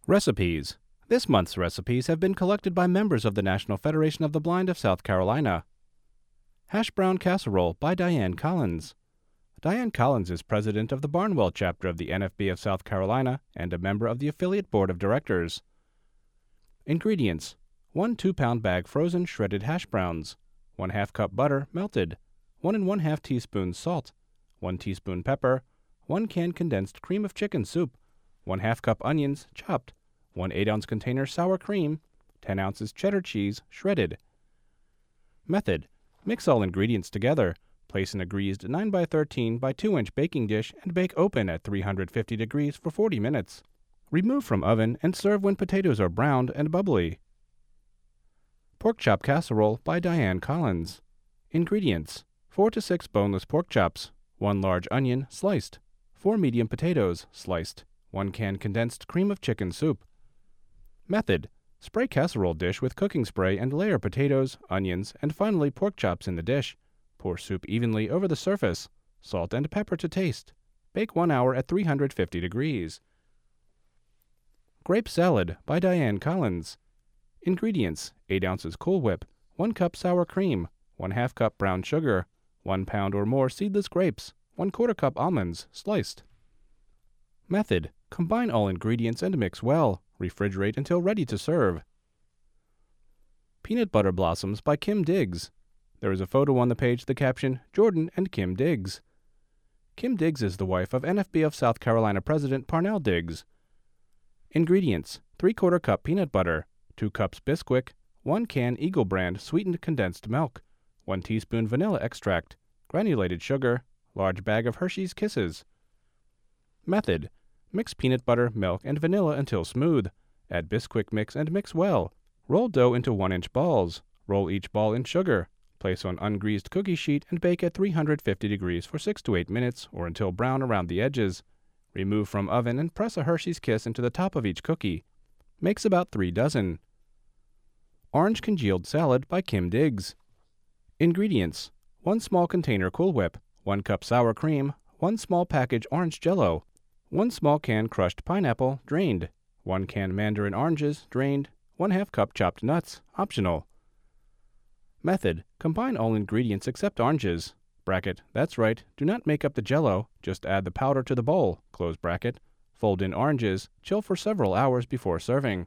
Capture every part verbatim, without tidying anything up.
Recipes. This month's recipes have been collected by members of the National Federation of the Blind of South Carolina. Hash brown casserole by Diane Collins. Diane Collins is president of the Barnwell chapter of the N F B of South Carolina and a member of the affiliate board of directors. Ingredients: one two-pound bag frozen shredded hash browns, one half cup butter melted, one and one half teaspoons salt, one teaspoon pepper, one can condensed cream of chicken soup, one half cup onions chopped, one eight ounce container sour cream, ten ounces cheddar cheese shredded. Method: mix all ingredients together. Place in a greased nine by thirteen by two inch baking dish and bake open at three hundred fifty degrees for forty minutes. Remove from oven and serve when potatoes are browned and bubbly. Pork chop casserole by Diane Collins. Ingredients: four to six boneless pork chops, one large onion sliced, four medium potatoes sliced, one can condensed cream of chicken soup. Method: spray casserole dish with cooking spray and layer potatoes, onions, and finally pork chops in the dish. Pour soup evenly over the surface. Salt and pepper to taste. Bake one hour at three hundred fifty degrees. Grape salad by Diane Collins. Ingredients: eight ounces Cool Whip, one cup sour cream, one half cup brown sugar, one pound or more seedless grapes, one quarter cup almonds sliced. Method: combine all ingredients and mix well. Refrigerate until ready to serve. Peanut butter blossoms by Kim Diggs. There is a photo on the page, the caption, Jordan and Kim Diggs. Kim Diggs is the wife of N F B of South Carolina President Parnell Diggs. Ingredients: three quarter cup peanut butter, two cups Bisquick, one can Eagle brand sweetened condensed milk, one teaspoon vanilla extract, granulated sugar, large bag of Hershey's Kisses. Method: mix peanut butter, milk, and vanilla until smooth. Add Bisquick mix and mix well. Roll dough into one inch balls. Roll each ball in sugar. Place on ungreased cookie sheet and bake at three hundred fifty degrees for six to eight minutes or until brown around the edges. Remove from oven and press a Hershey's Kiss into the top of each cookie. Makes about three dozen. Orange congealed salad by Kim Diggs. Ingredients: one small container Cool Whip, one cup sour cream, one small package orange Jell-O, one small can crushed pineapple, drained, one can mandarin oranges, drained, one half cup chopped nuts, optional. Method: combine all ingredients except oranges. Bracket, that's right, do not make up the Jell-O, just add the powder to the bowl, close bracket. Fold in oranges, chill for several hours before serving.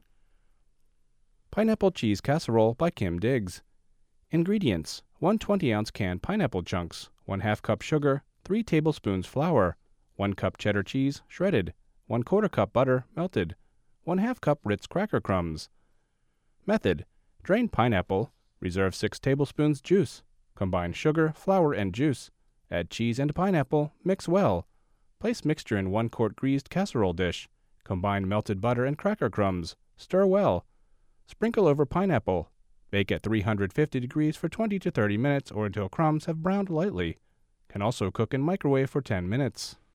Pineapple cheese casserole by Kim Diggs. Ingredients: one twenty ounce can pineapple chunks, one half cup sugar, three tablespoons flour, one cup cheddar cheese shredded, one quarter cup butter melted, one half cup Ritz cracker crumbs. Method: drain pineapple. Reserve six tablespoons juice. Combine sugar, flour, and juice. Add cheese and pineapple. Mix well. Place mixture in one quart greased casserole dish. Combine melted butter and cracker crumbs. Stir well. Sprinkle over pineapple. Bake at three hundred fifty degrees for twenty to thirty minutes or until crumbs have browned lightly. Can also cook in microwave for ten minutes.